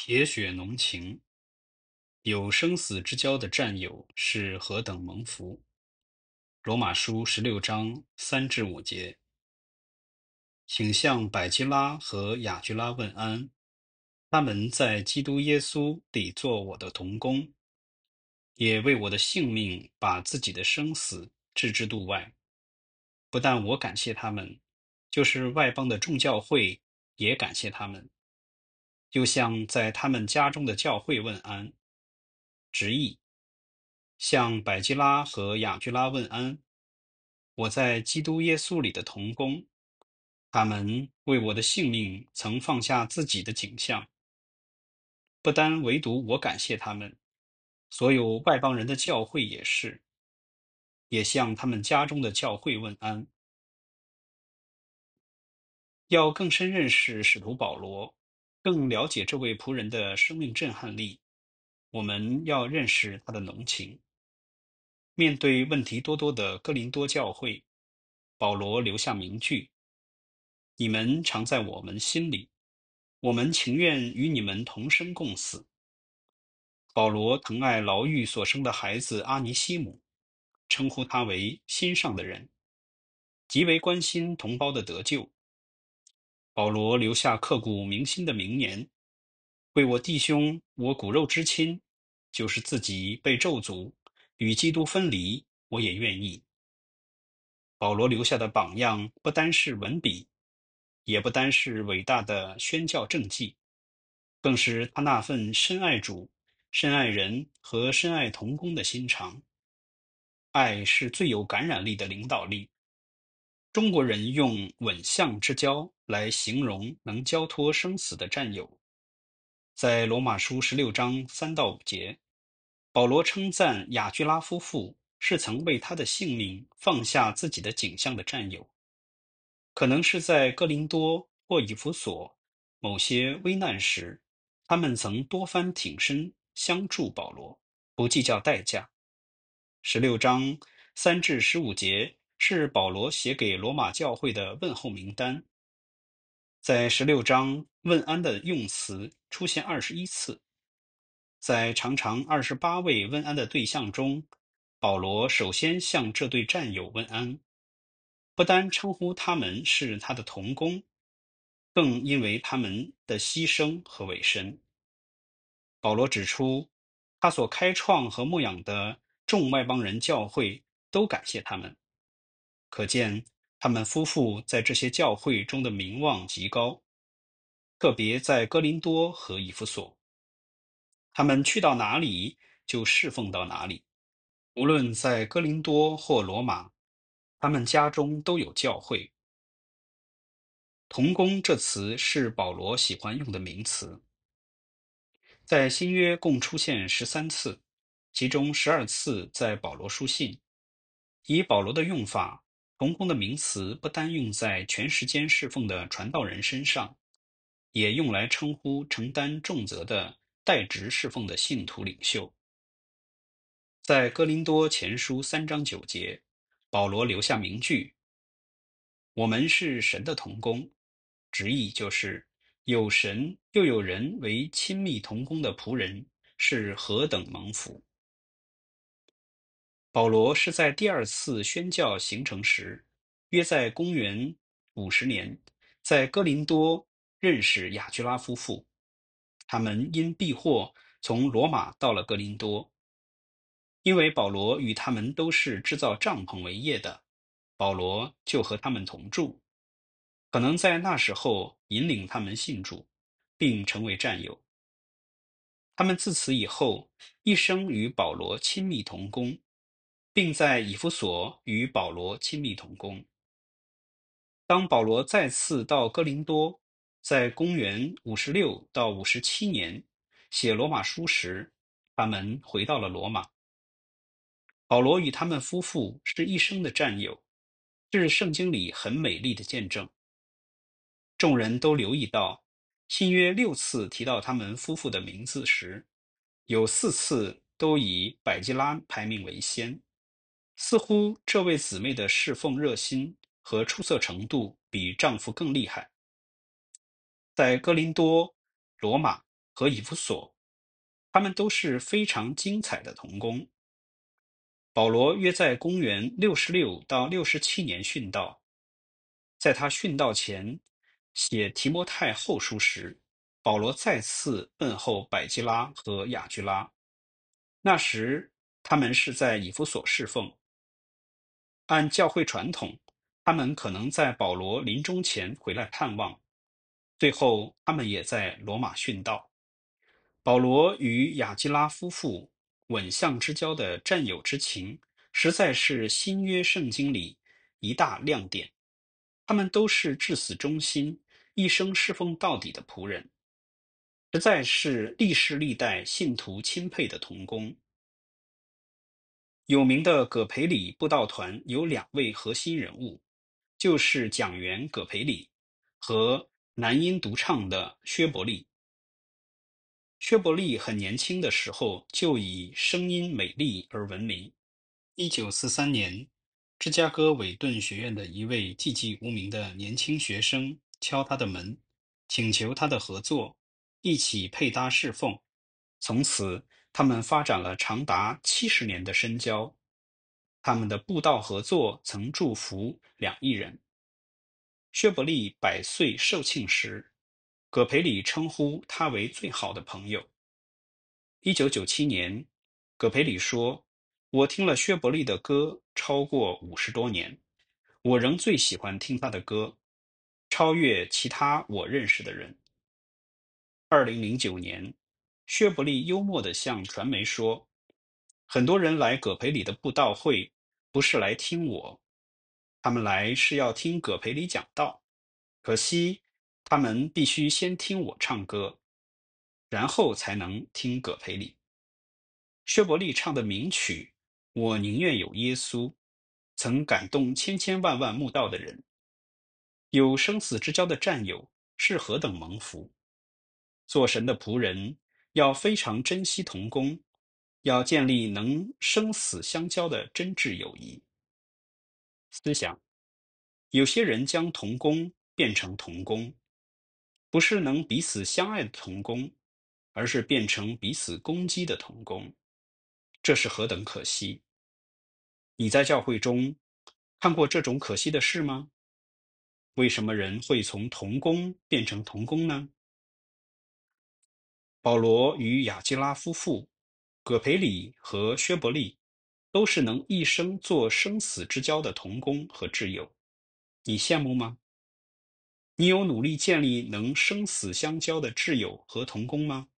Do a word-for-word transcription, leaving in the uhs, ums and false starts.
铁血浓情，有生死之交的战友是何等蒙福！罗马书十六章三至五节，请向百基拉和雅居拉问安，他们在基督耶稣里做我的同工，也为我的性命把自己的生死置之度外。不但我感谢他们，就是外邦的众教会也感谢他们，又向在他们家中的教会问安。直译：向百基拉和雅居拉问安，我在基督耶稣里的同工，他们为我的性命曾放下自己的景象。不单唯独我感谢他们，所有外邦人的教会也是，也向他们家中的教会问安。要更深认识使徒保罗，更了解这位仆人的生命震撼力，我们要认识他的浓情。面对问题多多的哥林多教会，保罗留下名句：你们常在我们心里，我们情愿与你们同生共死。保罗疼爱牢狱所生的孩子阿尼西姆，称呼他为心上的人，极为关心同胞的得救。保罗留下刻骨铭心的名言：为我弟兄，我骨肉之亲，就是自己被咒诅，与基督分离，我也愿意。保罗留下的榜样不单是文笔，也不单是伟大的宣教政绩，更是他那份深爱主、深爱人和深爱同工的心肠。爱是最有感染力的领导力。中国人用吻象之交来形容能交托生死的战友。在罗马书十六章三到五节，保罗称赞雅居拉夫妇是曾为他的性命放下自己的景象的战友。可能是在哥林多或以弗所某些危难时，他们曾多番挺身相助保罗，不计较代价。十六章三至十五节是保罗写给罗马教会的问候名单。在十六章问安的用词出现二十一次，在常常二十八位问安的对象中，保罗首先向这对战友问安，不单称呼他们是他的同工，更因为他们的牺牲和委身。保罗指出，他所开创和牧养的众外邦人教会都感谢他们，可见他们夫妇在这些教会中的名望极高，特别在哥林多和以弗所，他们去到哪里就侍奉到哪里。无论在哥林多或罗马，他们家中都有教会。同工这词是保罗喜欢用的名词，在新约共出现十三次，其中十二次在保罗书信。以保罗的用法，同工的名词不单用在全时间侍奉的传道人身上，也用来称呼承担重责的代职侍奉的信徒领袖。在哥林多前书三章九节，保罗留下名句：我们是神的同工，直译就是有神又有人为亲密同工的仆人，是何等蒙福。保罗是在第二次宣教行程时，约在公元五十年，在哥林多认识雅居拉夫妇。他们因避祸从罗马到了哥林多。因为保罗与他们都是制造帐篷为业的，保罗就和他们同住，可能在那时候引领他们信主，并成为战友。他们自此以后一生与保罗亲密同工，并在以弗所与保罗亲密同工。当保罗再次到哥林多，在公元五十六到五十七年写罗马书时，他们回到了罗马。保罗与他们夫妇是一生的战友，是圣经里很美丽的见证。众人都留意到，新约六次提到他们夫妇的名字时，有四次都以百基拉排名为先，似乎这位姊妹的侍奉热心和出色程度比丈夫更厉害。在哥林多、罗马和以弗所，他们都是非常精彩的童工。保罗约在公元六十六到六十七年殉道。在他殉道前写提摩太后书时，保罗再次问候百基拉和雅居拉。那时他们是在以弗所侍奉。按教会传统，他们可能在保罗临终前回来探望。最后，他们也在罗马殉道。保罗与雅基拉夫妇吻相之交的战友之情，实在是新约圣经里一大亮点。他们都是至死忠心、一生侍奉到底的仆人，实在是历世历代信徒钦佩的同工。有名的葛培理布道团有两位核心人物，就是讲员葛培理和男音独唱的薛伯利。薛伯利很年轻的时候就以声音美丽而闻名。一九四三年，芝加哥韦顿学院的一位寂寂无名的年轻学生敲他的门，请求他的合作，一起配搭侍奉。从此，他们发展了长达七十年的深交。他们的布道合作曾祝福两亿人。薛伯利百岁寿庆时，葛培理称呼他为最好的朋友。一九九七年，葛培理说：“我听了薛伯利的歌超过五十多年，我仍最喜欢听他的歌，超越其他我认识的人。”二零零九年，薛伯利幽默地向传媒说：“很多人来葛培理的布道会，不是来听我，他们来是要听葛培理讲道。可惜，他们必须先听我唱歌，然后才能听葛培理。”薛伯利唱的名曲《我宁愿有耶稣》，曾感动千千万万慕道的人。有生死之交的战友是何等蒙福！做神的仆人要非常珍惜同工，要建立能生死相交的真挚友谊。思想：有些人将同工变成同工，不是能彼此相爱的同工，而是变成彼此攻击的同工，这是何等可惜！你在教会中看过这种可惜的事吗？为什么人会从同工变成同工呢？保罗与雅基拉夫妇、葛培理和薛伯利都是能一生做生死之交的同工和挚友，你羡慕吗？你有努力建立能生死相交的挚友和同工吗？